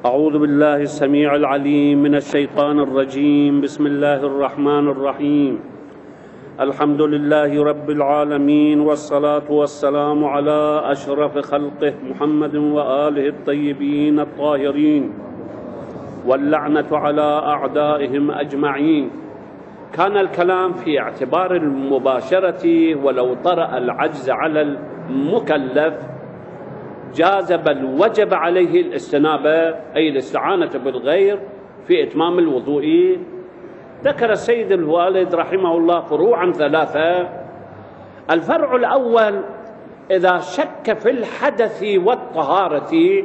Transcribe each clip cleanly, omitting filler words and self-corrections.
أعوذ بالله السميع العليم من الشيطان الرجيم. بسم الله الرحمن الرحيم. الحمد لله رب العالمين، والصلاة والسلام على أشرف خلقه محمد وآله الطيبين الطاهرين، واللعنة على أعدائهم أجمعين. كان الكلام في اعتبار المباشرة، ولو طرأ العجز على المكلف جاز بل وجب عليه الاستنابة، أي الاستعانة بالغير في إتمام الوضوء. ذكر السيد الوالد رحمه الله فروعا ثلاثة. الفرع الأول: إذا شك في الحدث والطهارة،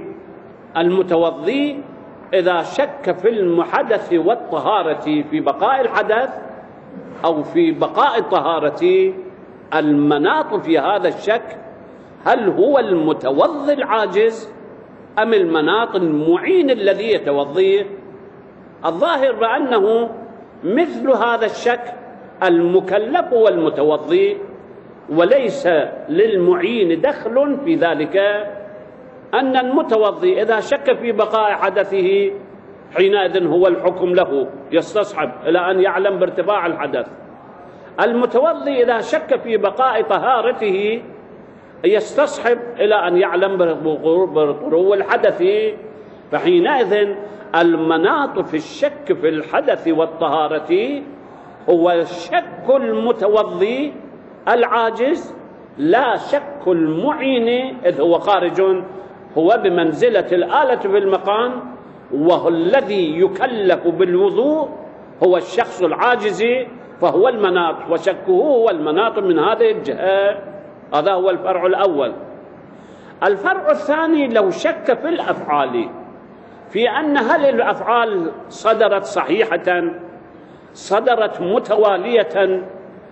المتوضي إذا شك في الحدث والطهارة، في بقاء الحدث أو في بقاء الطهارة، المناط في هذا الشك هل هو المتوضي العاجز أم المناط المعين الذي يتوضيه؟ الظاهر بأنه مثل هذا الشك المكلف والمتوضي، وليس للمعين دخل في ذلك. أن المتوضي إذا شك في بقاء حدثه حينئذ هو الحكم له، يستصحب إلى أن يعلم بارتفاع الحدث. المتوضي إذا شك في بقاء طهارته يستصحب إلى أن يعلم بطلوع الحدث. فحينئذ المناط في الشك في الحدث والطهارة هو شك المتوضي العاجز، لا شك المعين، إذ هو خارج، هو بمنزلة الآلة في المقام، وهو الذي يكلف بالوضوء هو الشخص العاجز، فهو المناط، وشكه هو المناط من هذه الجهة. هذا هو الفرع الأول. الفرع الثاني: لو شك في الأفعال، في أن هل الأفعال صدرت صحيحة، صدرت متوالية،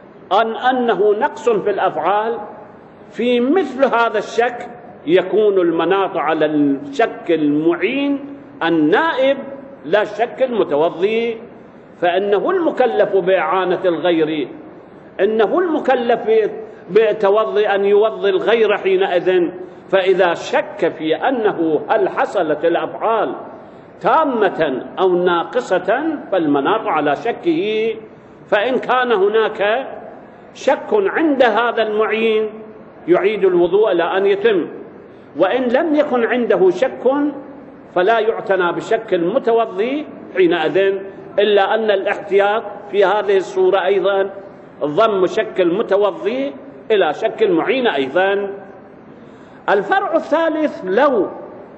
أنه نقص في الأفعال، في مثل هذا الشك يكون المناط على الشك المعين النائب لا شك المتوضي، فإنه المكلف بإعانة الغير، إنه المكلف بتوضي أن يوضي الغير حينئذ. فإذا شك في أنه هل حصلت الأفعال تامة أو ناقصة فالمناط على شكه. فإن كان هناك شك عند هذا المعين يعيد الوضوء إلى أن يتم، وإن لم يكن عنده شك فلا يعتنى بشك المتوضي حينئذ، إلا أن الاحتياط في هذه الصورة أيضا ضم شك المتوضي إلى شك المعين أيضا. الفرع الثالث: لو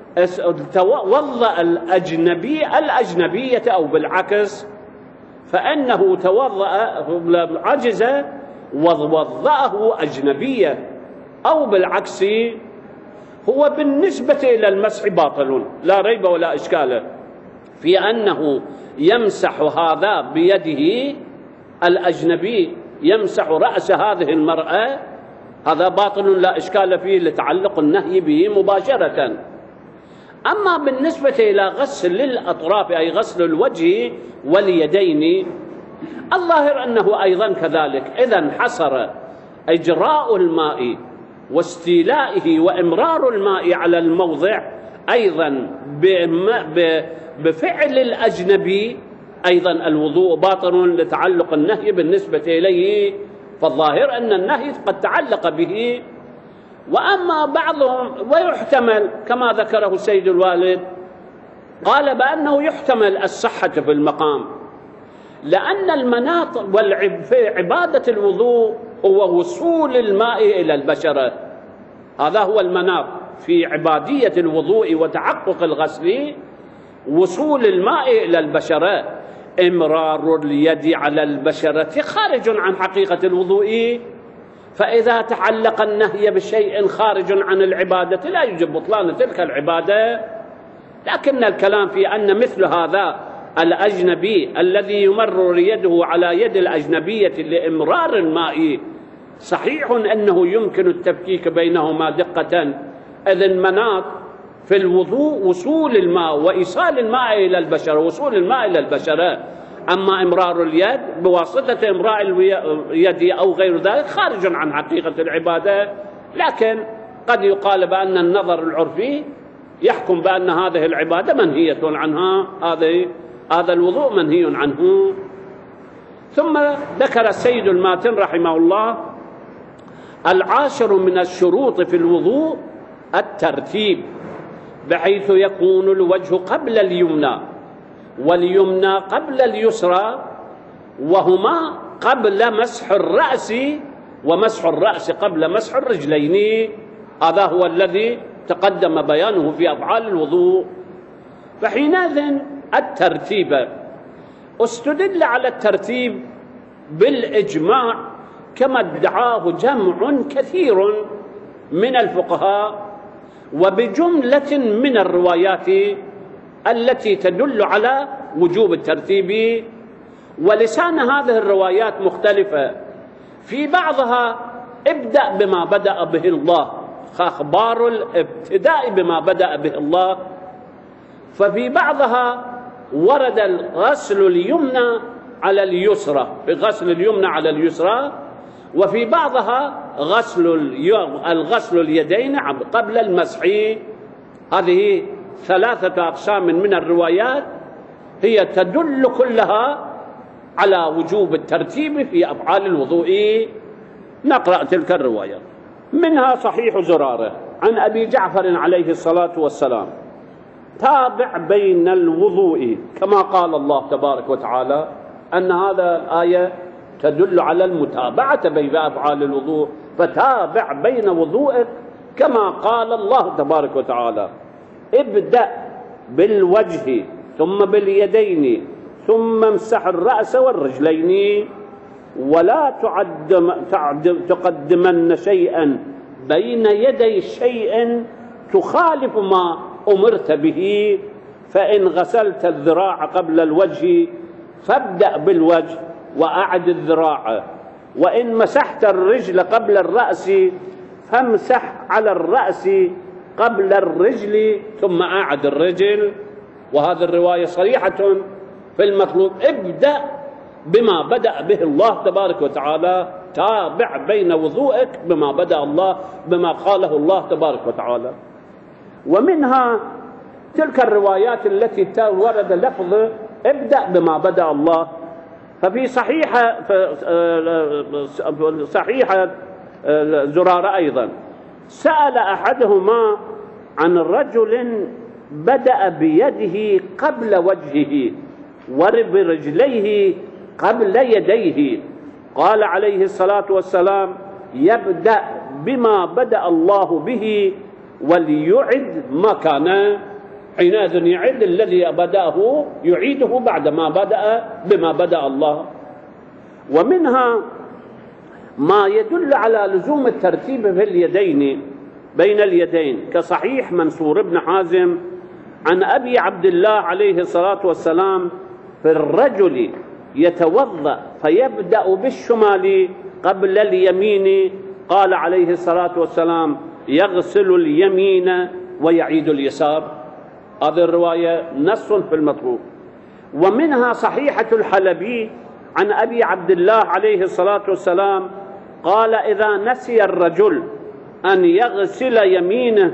توضأ الأجنبية أو بالعكس، فإنه عجز ووضأه أجنبية أو بالعكس، هو بالنسبة إلى المسح باطل، لا ريب ولا إشكال في أنه يمسح هذا بيده، الأجنبي يمسح رأس هذه المرأة، هذا باطل لا إشكال فيه لتعلق النهي به مباشرة. أما بالنسبة إلى غسل الأطراف، أي غسل الوجه واليدين، الظاهر أنه أيضا كذلك. إذن حصر إجراء الماء واستيلائه وإمرار الماء على الموضع أيضا بفعل الأجنبي، أيضا الوضوء باطل لتعلق النهي بالنسبة إليه. فالظاهر أن النهي قد تعلق به. وأما بعضهم، ويحتمل كما ذكره السيد الوالد، قال بأنه يحتمل الصحة في المقام، لأن المناط في عبادة الوضوء هو وصول الماء إلى البشرة، هذا هو المناط في عبادية الوضوء وتحقق الغسل، وصول الماء إلى البشرة. إمرار اليد على البشرة خارج عن حقيقة الوضوء، فإذا تعلق النهي بشيء خارج عن العبادة لا يجب بطلان تلك العبادة. لكن الكلام في أن مثل هذا الأجنبي الذي يمرر يده على يد الأجنبية لإمرار الماء، صحيح أنه يمكن التفكيك بينهما دقة، إذ المناط في الوضوء وصول الماء وإيصال الماء إلى البشرة، وصول الماء إلى البشرة. أما إمرار اليد بواسطة إمراء اليد أو غير ذلك خارج عن حقيقة العبادة. لكن قد يقال بأن النظر العرفي يحكم بأن هذه العبادة منهية عنها، هذا الوضوء منهي عنه. ثم ذكر السيد الماتن رحمه الله: العاشر من الشروط في الوضوء الترتيب، بحيث يكون الوجه قبل اليمنى واليمنى قبل اليسرى، وهما قبل مسح الرأس، ومسح الرأس قبل مسح الرجلين. هذا هو الذي تقدم بيانه في أفعال الوضوء. فحينئذ الترتيب استدل على الترتيب بالإجماع، كما ادعاه جمع كثير من الفقهاء، وبجملة من الروايات التي تدل على وجوب الترتيب. ولسان هذه الروايات مختلفة، في بعضها ابدأ بما بدأ به الله، أخبار الابتداء بما بدأ به الله، ففي بعضها ورد غسل اليمنى على اليسرى، بغسل اليمنى على اليسرى، وفي بعضها الغسل اليدين قبل المسح. هذه ثلاثة أقسام من الروايات هي تدل كلها على وجوب الترتيب في أفعال الوضوء. نقرأ تلك الروايات. منها صحيح زرارة عن أبي جعفر عليه الصلاة والسلام: تابع بين الوضوء، كما قال الله تبارك وتعالى أن هذا الآية تدل على المتابعة بين أفعال الوضوء، فتابع بين وضوءك كما قال الله تبارك وتعالى: ابدأ بالوجه ثم باليدين ثم امسح الرأس والرجلين، ولا تقدمن شيئا بين يدي شيء تخالف ما أمرت به، فإن غسلت الذراع قبل الوجه فابدأ بالوجه وأعد الذراع، وإن مسحت الرجل قبل الرأس فامسح على الرأس قبل الرجل ثم أعد الرجل. وهذه الرواية صريحة في المطلوب: ابدأ بما بدأ به الله تبارك وتعالى، تابع بين وضوءك بما بدأ الله، بما قاله الله تبارك وتعالى. ومنها تلك الروايات التي ورد لفظ ابدأ بما بدأ الله. ففي صحيحة زرارة أيضا: سأل أحدهما عن رجل بدأ بيده قبل وجهه وبرجليه قبل يديه، قال عليه الصلاة والسلام: يبدأ بما بدأ الله به وليعد ما كان. حينئذ يعد الذي بدأه، يعيده بعد ما بدأ بما بدأ الله. ومنها ما يدل على لزوم الترتيب في اليدين بين اليدين، كصحيح منصور بن حازم عن أبي عبد الله عليه الصلاة والسلام: في الرجل يتوضأ فيبدأ بالشمال قبل اليمين، قال عليه الصلاة والسلام: يغسل اليمين ويعيد اليسار. هذه الرواية نص في المطلوب. ومنها صحيحة الحلبي عن أبي عبد الله عليه الصلاة والسلام قال: إذا نسي الرجل أن يغسل يمينه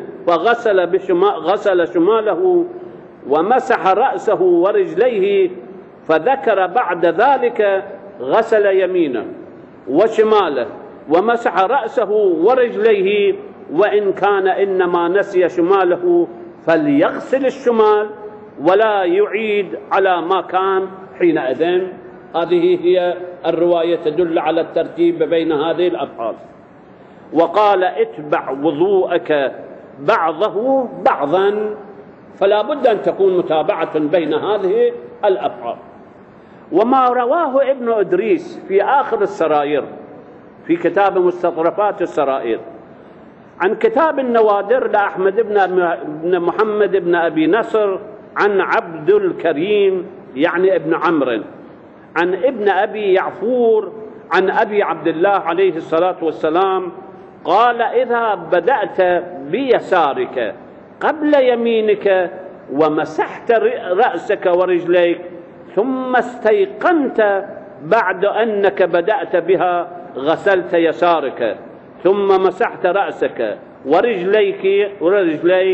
غسل شماله ومسح رأسه ورجليه، فذكر بعد ذلك غسل يمينه وشماله ومسح رأسه ورجليه، وإن كان إنما نسي شماله فليغسل الشمال ولا يعيد على ما كان حينئذ. هذه هي الرواية تدل على الترتيب بين هذه الأفعال. وقال: اتبع وضوءك بعضه بعضا، فلا بد أن تكون متابعة بين هذه الأفعال. وما رواه ابن إدريس في آخر السرائر في كتاب مستطرفات السرائر عن كتاب النوادر لأحمد بن محمد بن أبي نصر عن عبد الكريم يعني ابن عمرو عن ابن أبي يعفور عن أبي عبد الله عليه الصلاة والسلام قال: إذا بدأت بيسارك قبل يمينك ومسحت رأسك ورجليك ثم استيقنت بعد أنك بدأت بها غسلت يسارك ثم مسحت رأسك ورجليك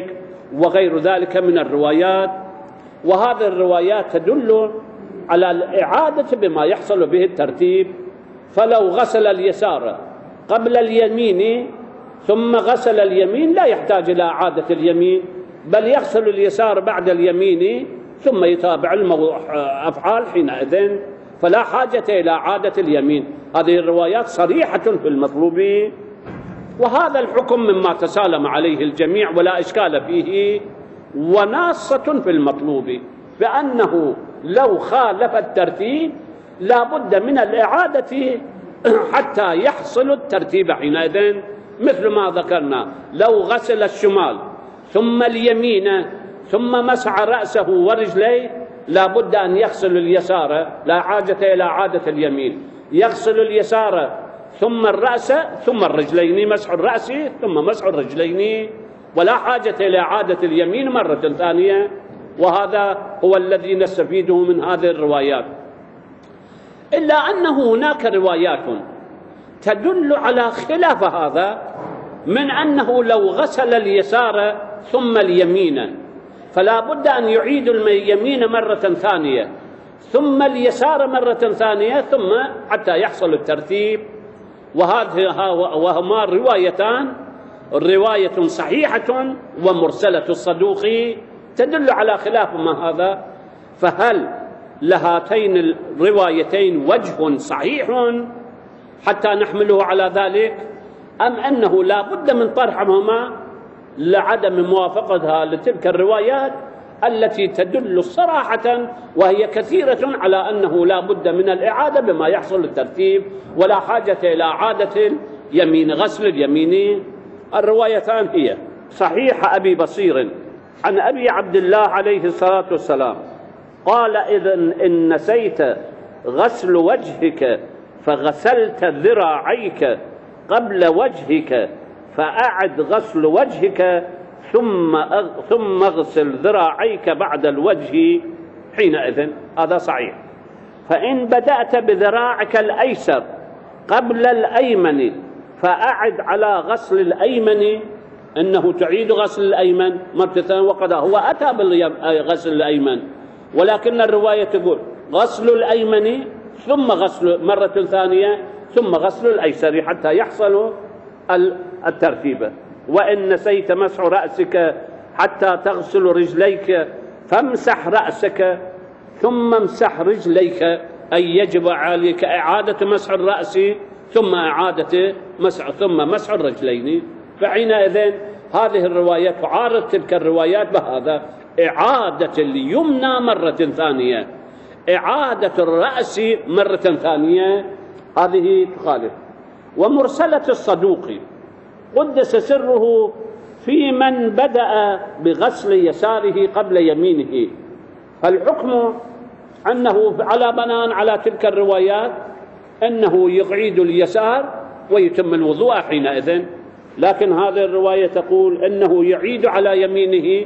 وغير ذلك من الروايات، وهذه الروايات تدل على الإعادة بما يحصل به الترتيب. فلو غسل اليسار قبل اليمين ثم غسل اليمين لا يحتاج إلى إعادة اليمين، بل يغسل اليسار بعد اليمين ثم يتابع الأفعال حينئذ، فلا حاجة إلى إعادة اليمين. هذه الروايات صريحة في المطلوب، وهذا الحكم مما تسالم عليه الجميع ولا إشكال فيه، وناصة في المطلوب، بأنه لو خالف الترتيب لا بد من الإعادة حتى يحصل الترتيب حينئذ، مثل ما ذكرنا لو غسل الشمال ثم اليمين ثم مسح رأسه ورجليه لا بد أن يغسل اليسار، لا حاجة إلى إعادة اليمين، يغسل اليسار ثم الرأس ثم الرجلين، مسح الرأس ثم مسح الرجلين، ولا حاجة إلى إعادة اليمين مرة ثانية. وهذا هو الذي نستفيده من هذه الروايات. إلا أن هناك روايات تدل على خلاف هذا، من أنه لو غسل اليسار ثم اليمين فلا بد أن يعيد اليمين مرة ثانية ثم اليسار مرة ثانية ثم حتى يحصل الترتيب. وهما روايتان، رواية صحيحة ومرسلة الصدوق تدل على خلاف ما هذا. فهل لهاتين الروايتين وجه صحيح حتى نحمله على ذلك، أم أنه لا بد من طرحهما لعدم موافقتها لتلك الروايات التي تدل صراحة وهي كثيرة على أنه لا بد من الإعادة بما يحصل الترتيب ولا حاجة إلى إعادة اليمين، غسل اليمين. الروايتان هي صحيح أبي بصير عن أبي عبد الله عليه الصلاة والسلام قال: إذا إن نسيت غسل وجهك فغسلت ذراعيك قبل وجهك فأعد غسل وجهك ثم اغسل ذراعيك بعد الوجه حينئذ. هذا صحيح. فإن بدأت بذراعك الأيسر قبل الأيمن فأعد على غسل الأيمن، أنه تعيد غسل الأيمن مرة، وقد هو أتى بغسل الأيمن، ولكن الرواية تقول غسل الأيمن ثم غسل مرة ثانية ثم غسل الأيسر حتى يحصل الترتيب. وإن نسيت مسح رأسك حتى تغسل رجليك فامسح رأسك ثم امسح رجليك، أي يجب عليك إعادة مسح الرأس ثم إعادة مسح الرجلين. فحينئذ هذه الروايات تعارض تلك الروايات بهذا: إعادة اليمنى مرة ثانية، إعادة الرأس مرة ثانية، هذه تخالف. ومرسلة الصدوق قدس سره في من بدأ بغسل يساره قبل يمينه، فالحكم أنه على بناء على تلك الروايات أنه يعيد اليسار ويتم الوضوء حينئذ، لكن هذه الرواية تقول أنه يعيد على يمينه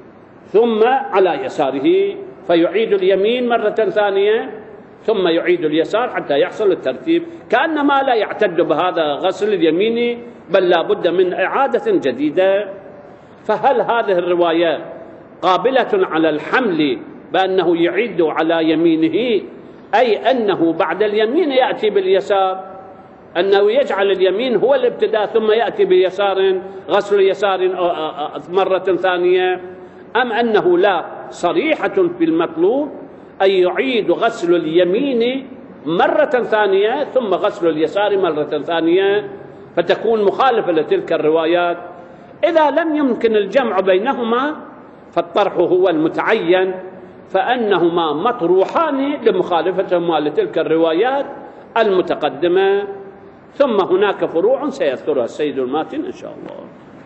ثم على يساره، فيعيد اليمين مرة ثانية ثم يعيد اليسار حتى يحصل الترتيب، كأنما لا يعتد بهذا غسل اليمين بل لا بد من إعادة جديدة. فهل هذه الرواية قابلة على الحمل بأنه يعيد على يمينه، أي أنه بعد اليمين يأتي باليسار، أنه يجعل اليمين هو الابتداء ثم يأتي بيسار غسل اليسار مرة ثانية، أم أنه لا، صريحة في المطلوب أن يعيد غسل اليمين مرة ثانية ثم غسل اليسار مرة ثانية، فتكون مخالفة لتلك الروايات. إذا لم يمكن الجمع بينهما فالطرح هو المتعين، فأنهما مطروحان لمخالفتهما لتلك الروايات المتقدمة، ثم هناك فروع سيذكرها السيد الماتن إن شاء الله.